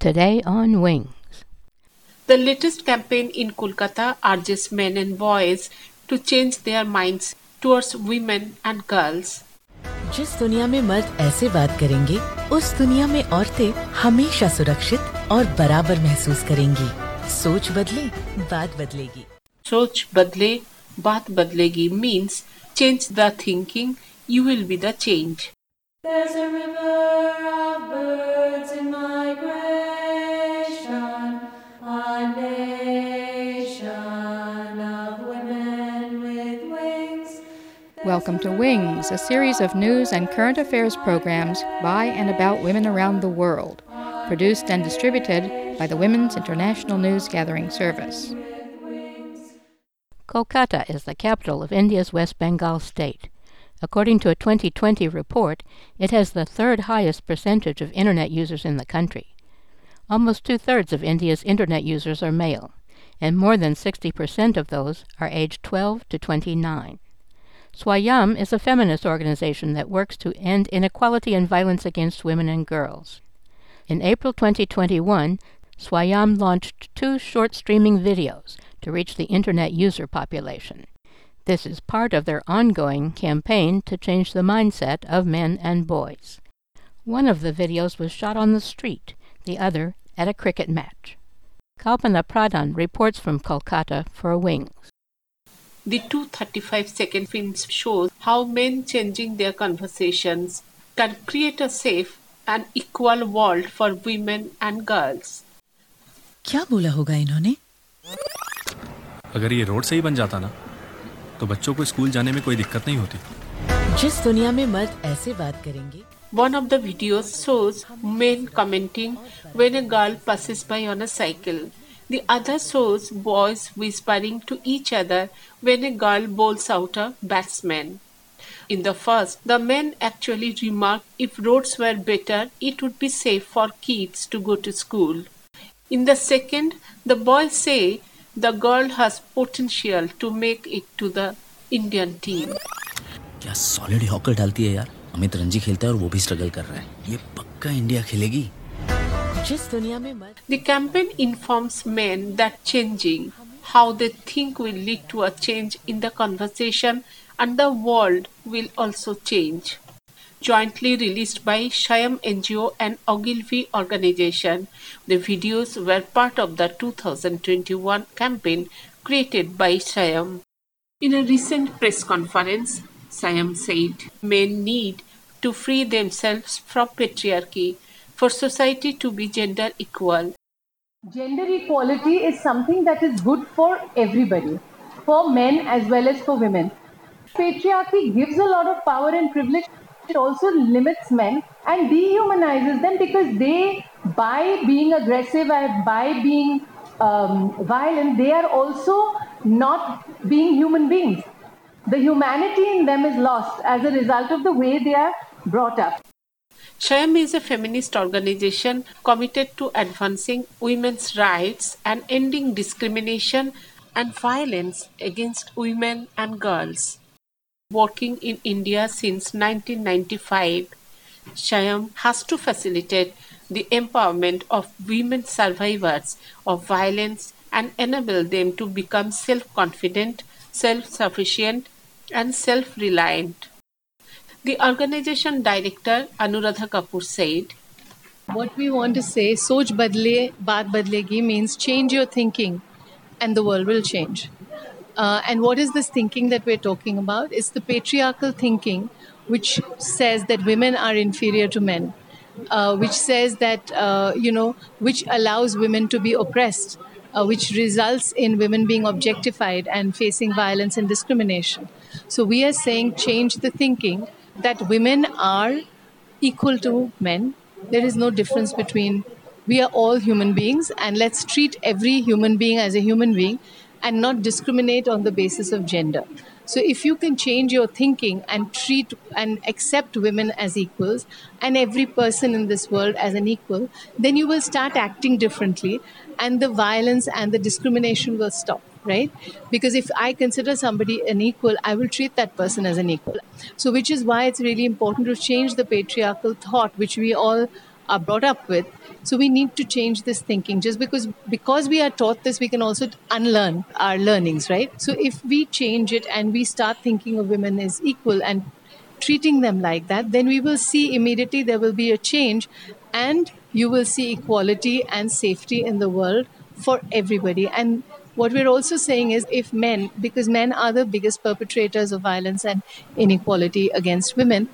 Today on Wings. The latest campaign in Kolkata urges men and boys to change their minds towards women and girls. जिस दुनिया में मर्द ऐसे बात करेंगे, उस दुनिया में औरतें हमेशा सुरक्षित और बराबर महसूस करेंगी। सोच बदले, बात बदलेगी। सोच बदले, बात बदलेगी means change the thinking, you will be the change. There's a river of birds in migration, a nation of women with wings. Welcome to Wings, a series of news and current affairs programs by and about women around the world, produced and distributed by the Women's International News Gathering Service. Kolkata is the capital of India's West Bengal state. According to a 2020 report, it has the third highest percentage of Internet users in the country. Almost two-thirds of India's Internet users are male, and more than 60% of those are aged 12 to 29. Swayam is a feminist organization that works to end inequality and violence against women and girls. In April 2021, Swayam launched 2 short streaming videos to reach the Internet user population. This is part of their ongoing campaign to change the mindset of men and boys. One of the videos was shot on the street, the other at a cricket match. Kalpana Pradhan reports from Kolkata for Wings. The 235-second films shows how men changing their conversations can create a safe and equal world for women and girls. क्या बोला होगा इन्होंने? अगर ये road सही बन जाता ना, तो बच्चों को स्कूल जाने में कोई दिक्कत नहीं होती। जिस दुनिया में मर्द ऐसे बात करेंगे। One of the videos shows men commenting when a girl passes by on a cycle. The other shows boys whispering to each other when a girl bowls out a batsman. In the first, the men actually remark if roads were better, it would be safe for kids to go to school. In the second, the boys say the girl has potential to make it to the Indian team. क्या solid हॉकर डालती है यार। अमित रणजी खेलता है और वो भी स्ट्रगल कर रहा है। ये पक्का इंडिया खेलेगी। जिस दुनिया में मर्द The campaign informs men that changing how they think will lead to a change in the conversation and the world will also change. Jointly released by Shyam NGO and Ogilvy organization, the videos were part of the 2021 campaign created by Shyam. In a recent press conference, Shyam said men need to free themselves from patriarchy for society to be gender equal. Gender equality is something that is good for everybody, for men as well as for women. Patriarchy gives a lot of power and privilege. It also limits men and dehumanizes them because they, by being aggressive and by being violent, they are also not being human beings. The humanity in them is lost as a result of the way they are brought up. Shyam is a feminist organization committed to advancing women's rights and ending discrimination and violence against women and girls. Working in India since 1995, Shyam has to facilitate the empowerment of women survivors of violence and enable them to become self-confident, self-sufficient, and self-reliant. The organization director Anuradha Kapoor said, What we want to say, Soch Badle, Baat Badlegi means change your thinking and the world will change. And what is this thinking that we're talking about? It's the patriarchal thinking which says that women are inferior to men, which says that, which allows women to be oppressed, which results in women being objectified and facing violence and discrimination. So we are saying change the thinking that women are equal to men. There is no difference between, we are all human beings, and let's treat every human being as a human being and not discriminate on the basis of gender. So if you can change your thinking and treat and accept women as equals and every person in this world as an equal, then you will start acting differently and the violence and the discrimination will stop, right? Because if I consider somebody an equal, I will treat that person as an equal. So which is why it's really important to change the patriarchal thought, which we all are brought up with. So we need to change this thinking. Just because we are taught this, we can also unlearn our learnings, right? So if we change it and we start thinking of women as equal and treating them like that, then we will see immediately there will be a change, and you will see equality and safety in the world for everybody. And what we're also saying is, if men, because men are the biggest perpetrators of violence and inequality against women,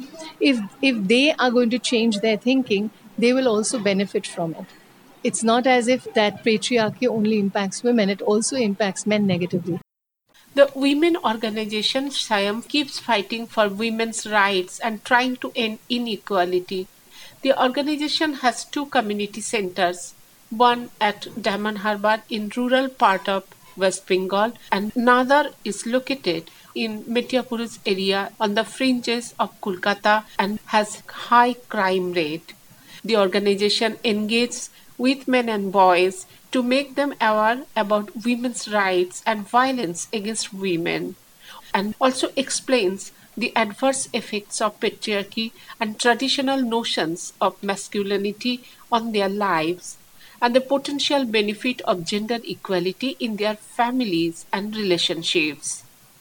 if they are going to change their thinking, they will also benefit from it. It's not as if that patriarchy only impacts women, it also impacts men negatively. The women organization SIAM keeps fighting for women's rights and trying to end inequality. The organization has 2 community centers, one at Diamond Harbour in rural part of West Bengal and another is located in Metiapuruj area on the fringes of Kolkata and has high crime rate. The organization engages with men and boys to make them aware about women's rights and violence against women, and also explains the adverse effects of patriarchy and traditional notions of masculinity on their lives, and the potential benefit of gender equality in their families and relationships.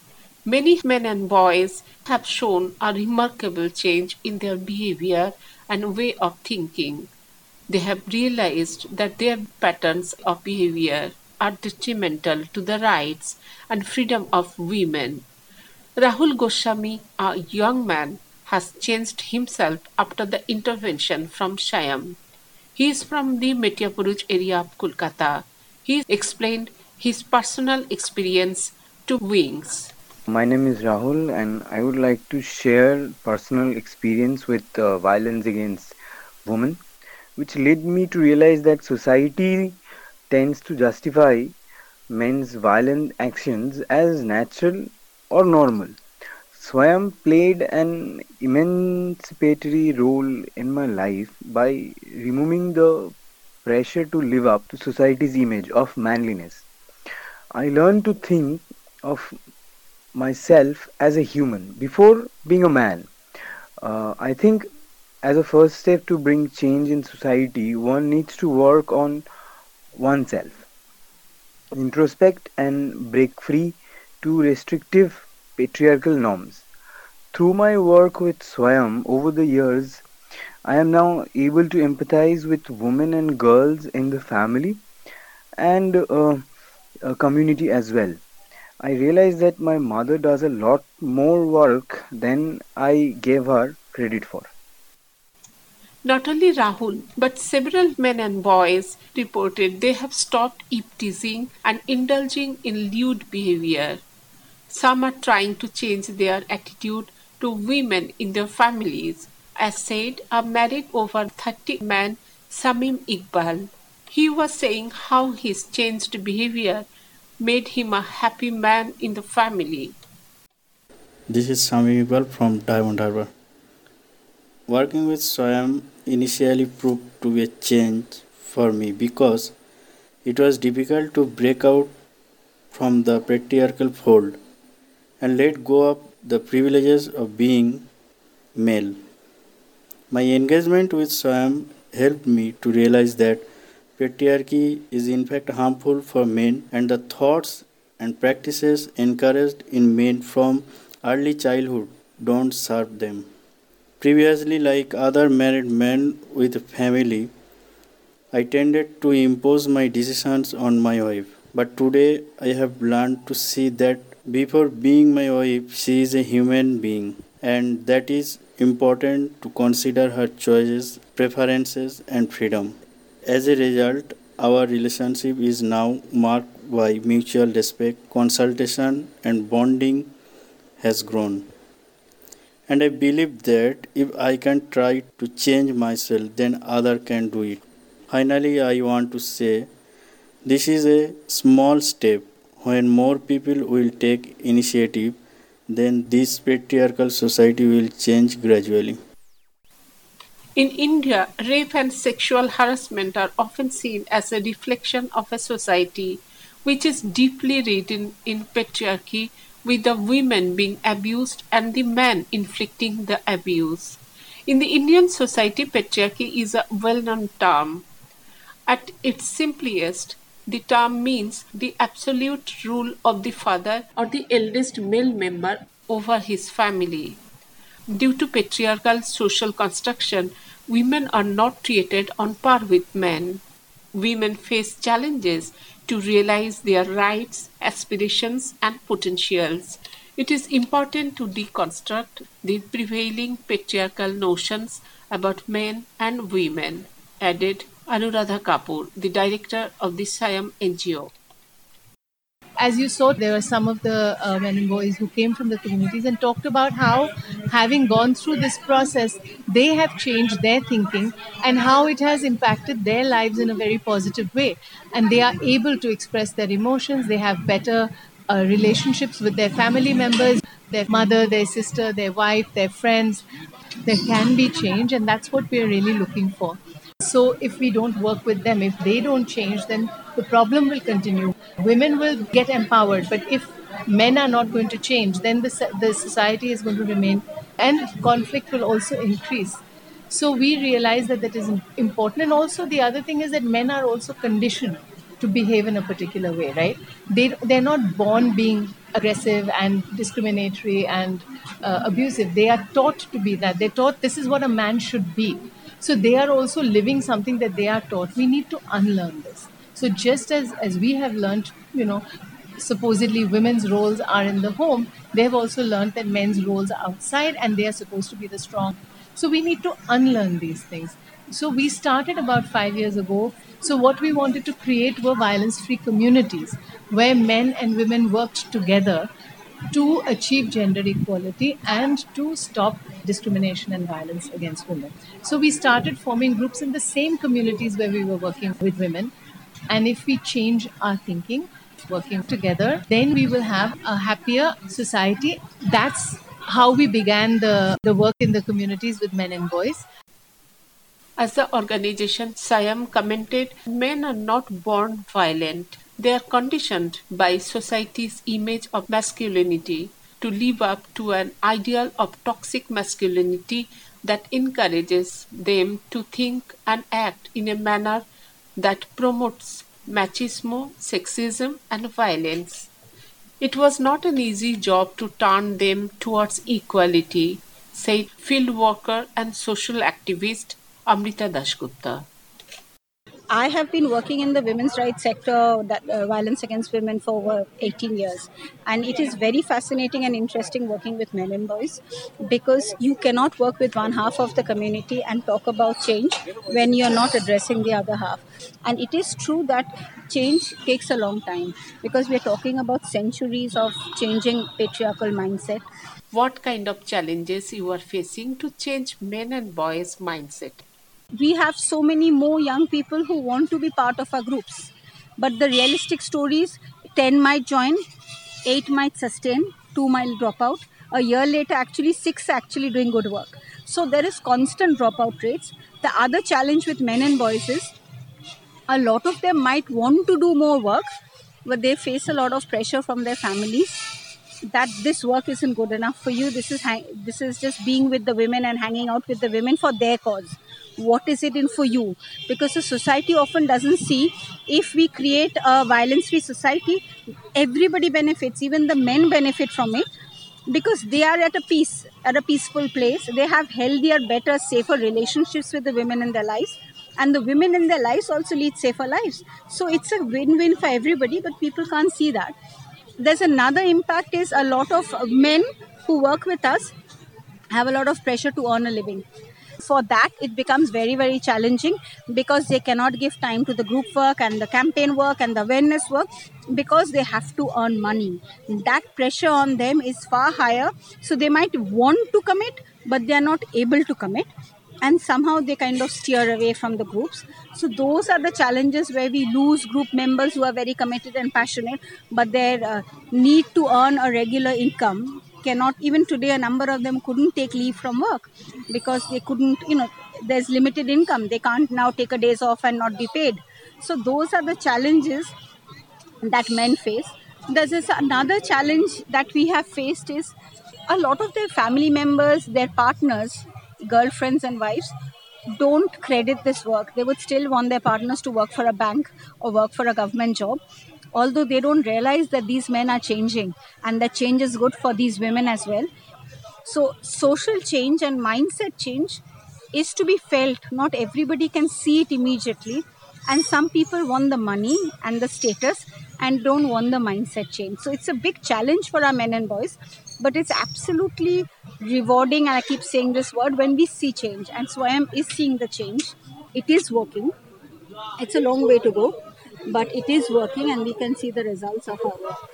Many men and boys have shown a remarkable change in their behavior and way of thinking. They have realized that their patterns of behavior are detrimental to the rights and freedom of women. Rahul Goswami, a young man, has changed himself after the intervention from SIAM. He is from the Metiapuruj area of Kolkata. He explained his personal experience to Wings. My name is Rahul and I would like to share personal experience with violence against women, which led me to realize that society tends to justify men's violent actions as natural or normal. Swayam played an emancipatory role in my life by removing the pressure to live up to society's image of manliness. I learned to think of myself as a human before being a man. I think as a first step to bring change in society, one needs to work on oneself, introspect and break free to restrictive patriarchal norms. Through my work with Swayam over the years, I am now able to empathize with women and girls in the family and a community as well. I realize that my mother does a lot more work than I gave her credit for. Not only Rahul, but several men and boys reported they have stopped teasing and indulging in lewd behavior. Some are trying to change their attitude to women in their families, as said a married over 30 man Samim Iqbal. He was saying how his changed behavior made him a happy man in the family. This is Samim Iqbal from Diamond Harbour. Working with Swayam initially proved to be a change for me because it was difficult to break out from the patriarchal fold and let go of the privileges of being male. My engagement with Swayam helped me to realize that patriarchy is in fact harmful for men and the thoughts and practices encouraged in men from early childhood don't serve them. Previously, like other married men with a family, I tended to impose my decisions on my wife. But today I have learned to see that before being my wife, she is a human being, and that is important to consider her choices, preferences, and freedom. As a result, our relationship is now marked by mutual respect, consultation, and bonding has grown. And I believe that if I can try to change myself, then others can do it. Finally, I want to say this is a small step. When more people will take initiative, then this patriarchal society will change gradually. In India, rape and sexual harassment are often seen as a reflection of a society which is deeply rooted in patriarchy, with the women being abused and the men inflicting the abuse. In the Indian society, patriarchy is a well-known term. At its simplest, the term means the absolute rule of the father or the eldest male member over his family. Due to patriarchal social construction, women are not treated on par with men. Women face challenges to realize their rights, aspirations, and potentials. It is important to deconstruct the prevailing patriarchal notions about men and women, added Anuradha Kapoor, the director of the SIAM NGO. As you saw, there were some of the men and boys who came from the communities and talked about how, having gone through this process, they have changed their thinking and how it has impacted their lives in a very positive way. And they are able to express their emotions, they have better relationships with their family members, their mother, their sister, their wife, their friends. There can be change, and that's what we're really looking for. So if we don't work with them, if they don't change, then the problem will continue. Women will get empowered, but if men are not going to change, then the society is going to remain, and conflict will also increase. So we realize that is important. And also the other thing is that men are also conditioned to behave in a particular way, right? They're not born being aggressive and discriminatory and abusive. They are taught to be that. They're taught this is what a man should be. So they are also living something that they are taught. We need to unlearn this. So just as we have learned, supposedly women's roles are in the home, they have also learned that men's roles are outside and they are supposed to be the strong. So we need to unlearn these things. So we started about 5 years ago. So what we wanted to create were violence-free communities where men and women worked together to achieve gender equality and to stop discrimination and violence against women. So we started forming groups in the same communities where we were working with women. And if we change our thinking, working together, then we will have a happier society. That's how we began the work in the communities with men and boys. As the organization SIAM commented, men are not born violent. They are conditioned by society's image of masculinity to live up to an ideal of toxic masculinity that encourages them to think and act in a manner that promotes machismo, sexism, and violence. It was not an easy job to turn them towards equality, said field worker and social activist Amrita Dasgupta. I have been working in the women's rights sector, violence against women, for over 18 years. And it is very fascinating and interesting working with men and boys because you cannot work with one half of the community and talk about change when you're not addressing the other half. And it is true that change takes a long time because we're talking about centuries of changing patriarchal mindset. What kind of challenges you are facing to change men and boys' mindset? We have so many more young people who want to be part of our groups. But the realistic stories, 10 might join, 8 might sustain, 2 might drop out. A year later, 6 actually doing good work. So there is constant dropout rates. The other challenge with men and boys is a lot of them might want to do more work, but they face a lot of pressure from their families that this work isn't good enough for you. This is just being with the women and hanging out with the women for their cause. What is it in for you? Because the society often doesn't see, if we create a violence-free society, everybody benefits, even the men benefit from it because they are at a peaceful place. They have healthier, better, safer relationships with the women in their lives. And the women in their lives also lead safer lives. So it's a win-win for everybody, but people can't see that. There's another impact is a lot of men who work with us have a lot of pressure to earn a living. For that, it becomes very, very challenging because they cannot give time to the group work and the campaign work and the awareness work because they have to earn money. That pressure on them is far higher. So they might want to commit, but they are not able to commit. And somehow they kind of steer away from the groups. So those are the challenges where we lose group members who are very committed and passionate, but their need to earn a regular income cannot. Even today, a number of them couldn't take leave from work because they couldn't, there's limited income. They can't now take a days off and not be paid. So those are the challenges that men face. There's another challenge that we have faced is a lot of their family members, their partners, girlfriends and wives don't credit this work. They would still want their partners to work for a bank or work for a government job, although they don't realize that these men are changing and that change is good for these women as well. So social change and mindset change is to be felt. Not everybody can see it immediately, and some people want the money and the status and don't want the mindset change. So it's a big challenge for our men and boys, but it's absolutely rewarding, and I keep saying this word, when we see change. And Swayam is seeing the change. It is working. It's a long way to go, but it is working, and we can see the results of our work.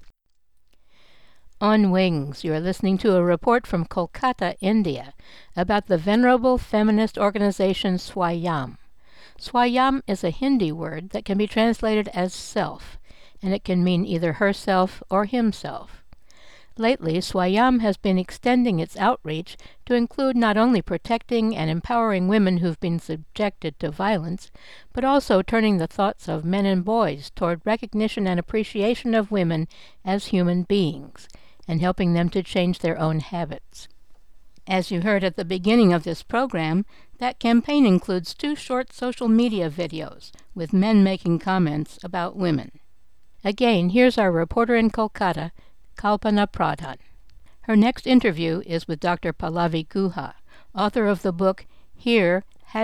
On Wings, you are listening to a report from Kolkata, India, about the venerable feminist organization Swayam. Swayam is a Hindi word that can be translated as self, and it can mean either herself or himself. Lately, Swayam has been extending its outreach to include not only protecting and empowering women who've been subjected to violence, but also turning the thoughts of men and boys toward recognition and appreciation of women as human beings, and helping them to change their own habits. As you heard at the beginning of this program, that campaign includes 2 short social media videos with men making comments about women. Again, here's our reporter in Kolkata, Kalpana Pradhan. Her next interview is with Dr. Pallavi Guha, author of the book Here,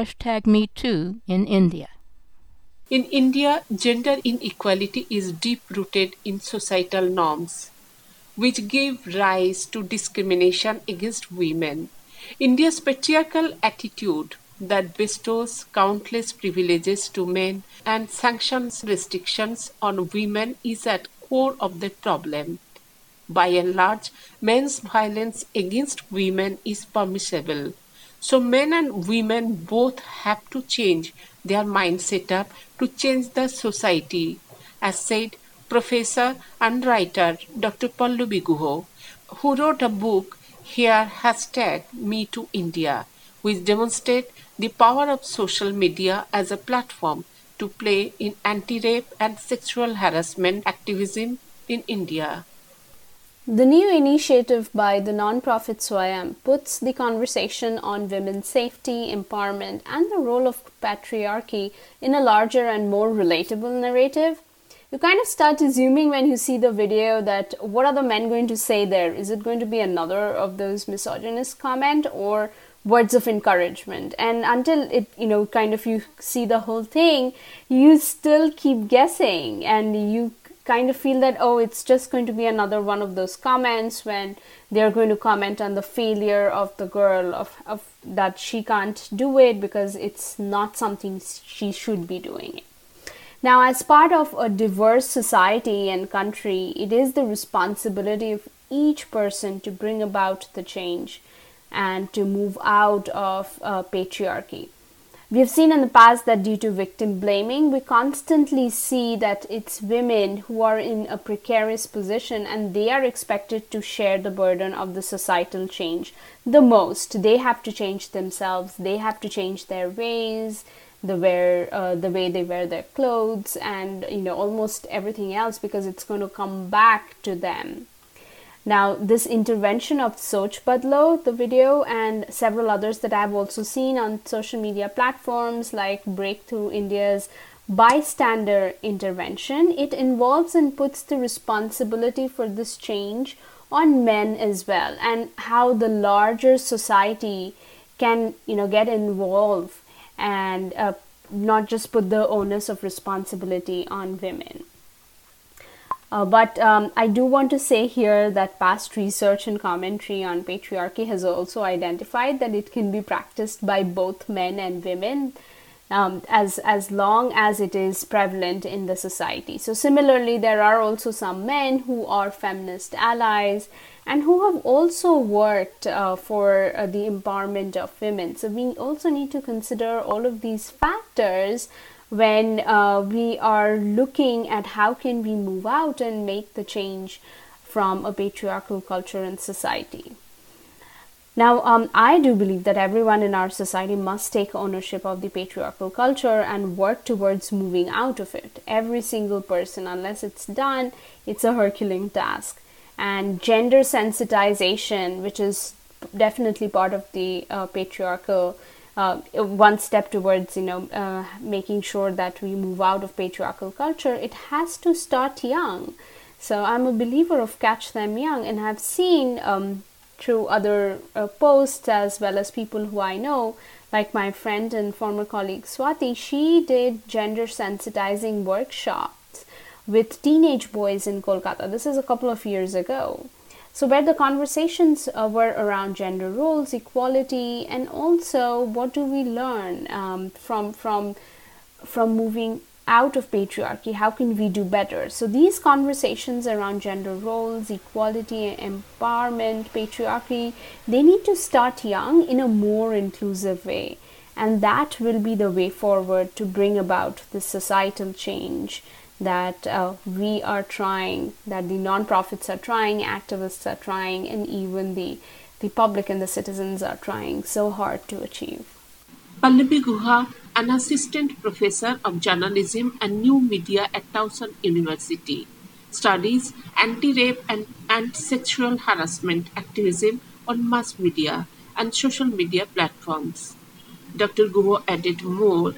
#MeToo in India. In India, gender inequality is deep-rooted in societal norms, which give rise to discrimination against women. India's patriarchal attitude that bestows countless privileges to men and sanctions restrictions on women is at core of the problem. By and large, men's violence against women is permissible. So men and women both have to change their mindset up to change the society, as said Professor and writer Dr. Pallavi Guha, who wrote a book, Here #MeTooIndia, which demonstrates the power of social media as a platform to play in anti-rape and sexual harassment activism in India. The new initiative by the non-profit Swayam puts the conversation on women's safety, empowerment, and the role of patriarchy in a larger and more relatable narrative. You kind of start assuming when you see the video that what are the men going to say there? Is it going to be another of those misogynist comment or words of encouragement? And until it, kind of you see the whole thing, you still keep guessing, and you kind of feel that, oh, it's just going to be another one of those comments when they're going to comment on the failure of the girl of that she can't do it because it's not something she should be doing. Now, as part of a diverse society and country, it is the responsibility of each person to bring about the change and to move out of patriarchy. We have seen in the past that due to victim blaming, we constantly see that it's women who are in a precarious position and they are expected to share the burden of the societal change the most. They have to change themselves, they have to change their ways, the way they wear their clothes, and almost everything else, because it's going to come back to them. Now, this intervention of Soch Badlo, the video, and several others that I've also seen on social media platforms like Breakthrough India's bystander intervention, it involves and puts the responsibility for this change on men as well, and how the larger society can, get involved and not just put the onus of responsibility on women. But I do want to say here that past research and commentary on patriarchy has also identified that it can be practiced by both men and women as long as it is prevalent in the society. So similarly, there are also some men who are feminist allies and who have also worked for the empowerment of women. So we also need to consider all of these factors when we are looking at how can we move out and make the change from a patriarchal culture and society. Now, I do believe that everyone in our society must take ownership of the patriarchal culture and work towards moving out of it. Every single person, unless it's done, it's a Herculean task. And gender sensitization, which is definitely part of the patriarchal one step towards making sure that we move out of patriarchal culture. It has to start young. So I'm a believer of catch them young, and I've seen through other posts as well as people who I know, like my friend and former colleague Swati. She did gender sensitizing workshops with teenage boys in Kolkata. This is a couple of years ago. So where the conversations were around gender roles, equality, and also what do we learn from moving out of patriarchy? How can we do better? So these conversations around gender roles, equality, empowerment, patriarchy, they need to start young in a more inclusive way. And that will be the way forward to bring about the societal change that we are trying, that the non-profits are trying, activists are trying, and even the public and the citizens are trying so hard to achieve. Pallavi Guha, an assistant professor of journalism and new media at Towson University, studies anti-rape and sexual harassment activism on mass media and social media platforms. Dr. Guha added more.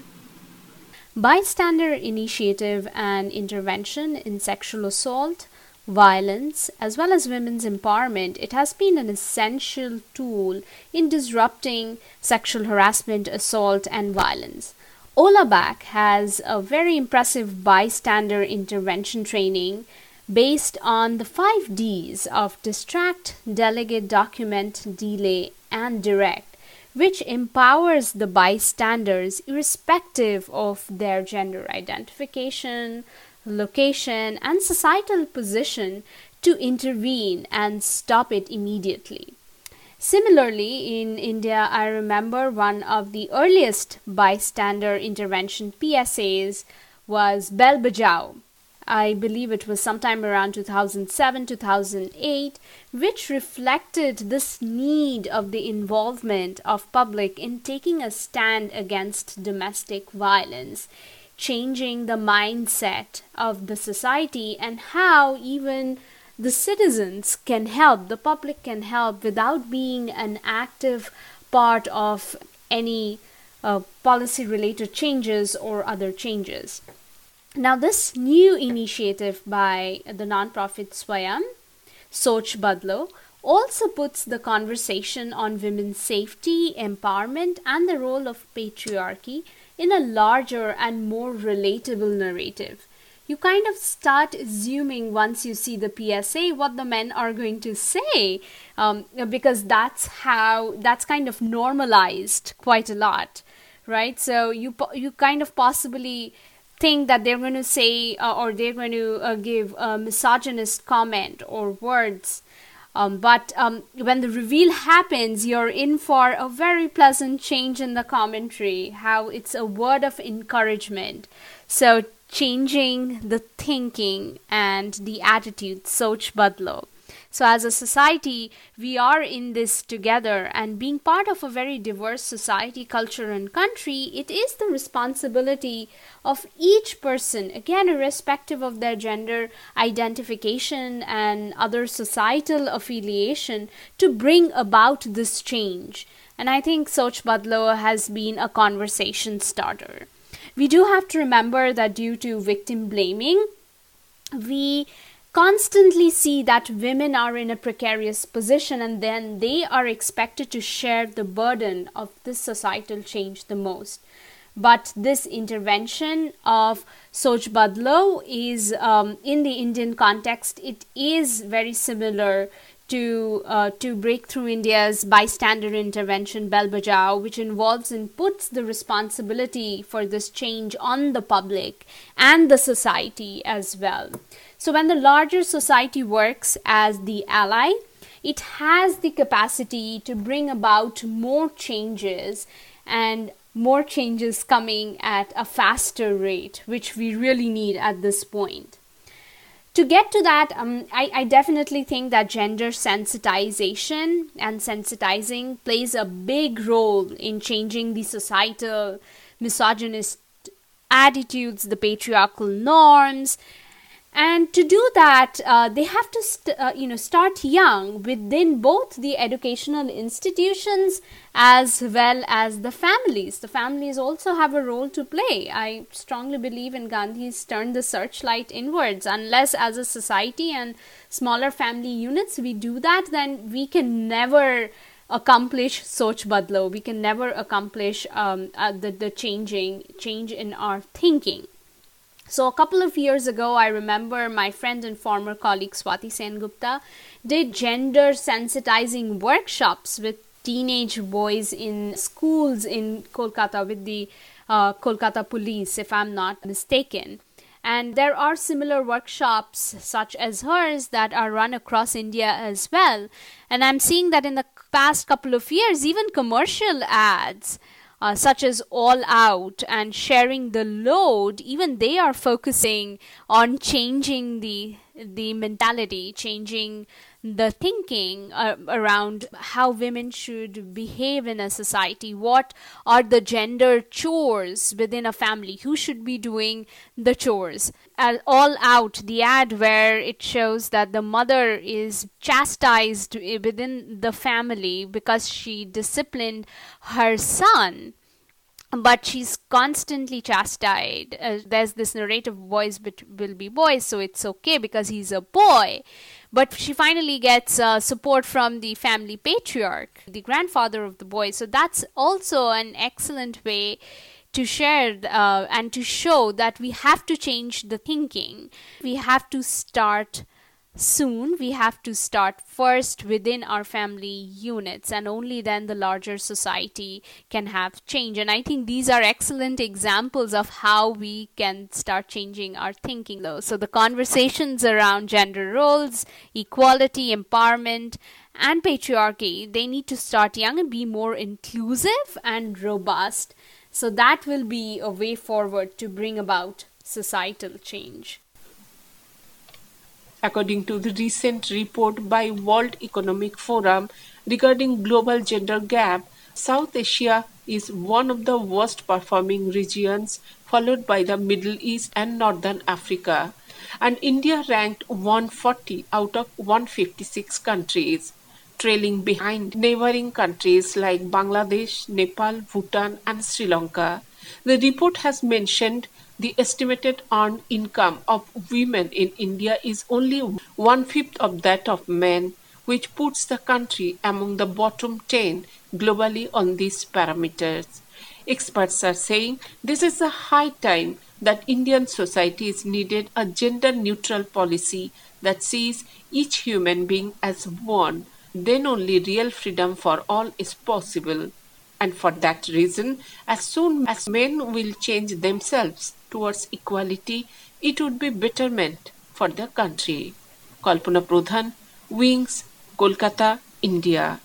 Bystander initiative and intervention in sexual assault, violence, as well as women's empowerment, it has been an essential tool in disrupting sexual harassment, assault, and violence. Ola Back has a very impressive bystander intervention training based on the 5 Ds of distract, delegate, document, delay, and direct, which empowers the bystanders irrespective of their gender identification, location, and societal position to intervene and stop it immediately. Similarly, in India, I remember one of the earliest bystander intervention PSAs was Bell Bajao. I believe it was sometime around 2007-2008, which reflected this need of the involvement of public in taking a stand against domestic violence, changing the mindset of the society, and how even the citizens can help, the public can help without being an active part of any policy-related changes or other changes. Now, this new initiative by the non-profit Swayam, Soch Badlo, also puts the conversation on women's safety, empowerment, and the role of patriarchy in a larger and more relatable narrative. You kind of start assuming once you see the PSA what the men are going to say, because that's kind of normalized quite a lot, right? So you kind of possibly think that they're going to say or they're going to give a misogynist comment or words. But when the reveal happens, you're in for a very pleasant change in the commentary, how it's a word of encouragement. So changing the thinking and the attitude, Soch Badlo. So as a society, we are in this together, and being part of a very diverse society, culture, and country, it is the responsibility of each person, again, irrespective of their gender identification and other societal affiliation, to bring about this change. And I think Soch Badlo has been a conversation starter. We do have to remember that due to victim blaming, we constantly see that women are in a precarious position, and then they are expected to share the burden of this societal change the most. But this intervention of Soch Badlo is, in the Indian context, it is very similar to Breakthrough India's bystander intervention Bell Bajao, which involves and puts the responsibility for this change on the public and the society as well. So when the larger society works as the ally, it has the capacity to bring about more changes, and more changes coming at a faster rate, which we really need at this point. To get to that, I definitely think that gender sensitization and sensitizing plays a big role in changing the societal misogynist attitudes, the patriarchal norms, And to do that, they have to start young within both the educational institutions as well as the families. The families also have a role to play. I strongly believe in Gandhi's turn the searchlight inwards. Unless as a society and smaller family units we do that, then we can never accomplish Soch Badlo. We can never accomplish the change in our thinking. So a couple of years ago, I remember my friend and former colleague Swati Sengupta did gender sensitizing workshops with teenage boys in schools in Kolkata with the Kolkata police, if I'm not mistaken. And there are similar workshops such as hers that are run across India as well. And I'm seeing that in the past couple of years, even commercial ads such as All Out and Sharing the Load, even they are focusing on changing the mentality, changing the thinking around how women should behave in a society. What are the gender chores within a family? Who should be doing the chores? All Out, the ad where it shows that the mother is chastised within the family because she disciplined her son, but she's constantly chastised. There's this narrative, boys will be boys, so it's okay because he's a boy. But she finally gets support from the family patriarch, the grandfather of the boy. So that's also an excellent way to share and to show that we have to change the thinking. We have to start soon. We have to start first within our family units, and only then the larger society can have change. And I think these are excellent examples of how we can start changing our thinking though. So the conversations around gender roles, equality, empowerment, and patriarchy, they need to start young and be more inclusive and robust. So that will be a way forward to bring about societal change. According to the recent report by World Economic Forum regarding global gender gap, South Asia is one of the worst performing regions, followed by the Middle East and Northern Africa, and India ranked 140 out of 156 countries, trailing behind neighboring countries like Bangladesh, Nepal, Bhutan, and Sri Lanka. The report has mentioned the estimated earned income of women in India is only 1/5 of that of men, which puts the country among the bottom 10 globally on these parameters. Experts are saying this is a high time that Indian society is needed a gender-neutral policy that sees each human being as one. Then only real freedom for all is possible. And for that reason, as soon as men will change themselves towards equality, it would be betterment for the country. Kalpana Pradhan, Wings, Kolkata, India.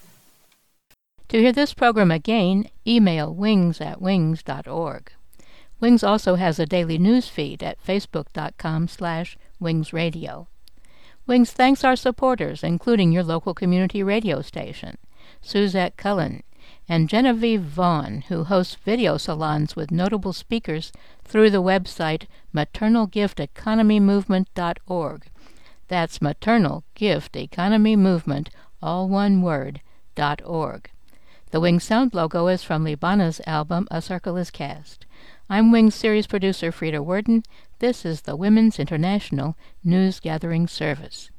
To hear this program again, email wings@wings.org. Wings also has a daily news feed at facebook.com/wingsradio. Wings thanks our supporters, including your local community radio station, Suzette Cullen, and Genevieve Vaughn, who hosts video salons with notable speakers through the website maternalgifteconomymovement.org. That's Maternal Gift Economy Movement, all one word, .org. The Wings sound logo is from Libana's album A Circle is Cast. I'm Wings series producer Frida Worden. This is the Women's International News Gathering Service.